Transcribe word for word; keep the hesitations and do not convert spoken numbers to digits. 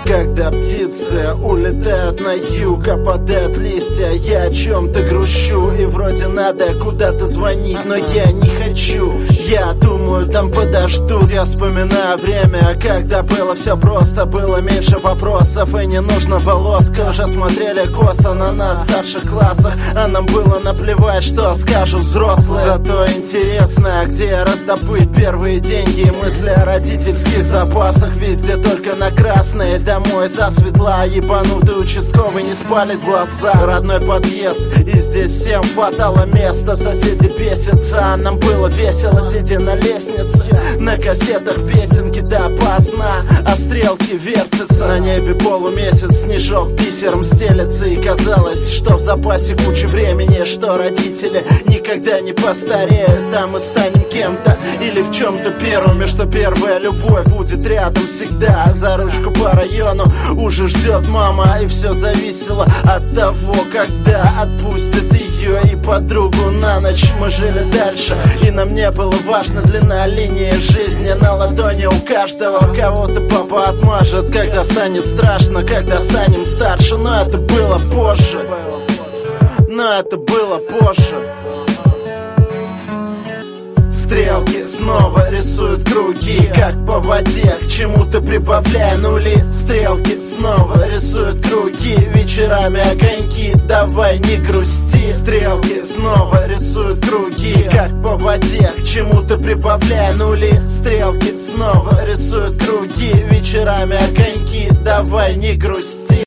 Когда птицы улетают на юг, опадают листья, я о чем-то грущу. И вроде надо куда-то звонить, но я не хочу. Я думаю, там подождут. Я вспоминаю время, когда было все просто, было меньше вопросов и не нужно волос. Уже смотрели косо на нас в старших классах, а нам было наплевать, что скажут взрослые. Зато интересно, где раздобыть первые деньги. И мысли о родительских запасах везде только на красные. Домой засветла, ебанутый участковый не спалит глаза. Родной подъезд, и здесь всем хватало места. Соседи бесятся, а нам было весело, сидя на лестнице. На кассетах песенки допоздна, а стрелки вертятся. На небе полумесяц, снежок бисером стелется. И казалось, что в запасе куча времени, что родители никогда не постареют. А мы станем кем-то или в чем-то первыми, что первая любовь будет рядом всегда. За ручку по району уже ждет мама, и все зависело от того, когда отпустит ее и подругу на ночь. Мы жили дальше, и нам не было важно длина линии жизни. На ладони у каждого кого-то папа отмажет, когда станет страшно, когда станем старше. Но это было позже, но это было позже. Стрелки снова рисуют круги, как по воде, к чему-то прибавляя нули. Стрелки снова рисуют круги, вечерами огоньки, давай не грусти. Стрелки снова рисуют круги, как по воде, к чему-то прибавляя нули. Стрелки снова рисуют круги, вечерами огоньки, давай не грусти.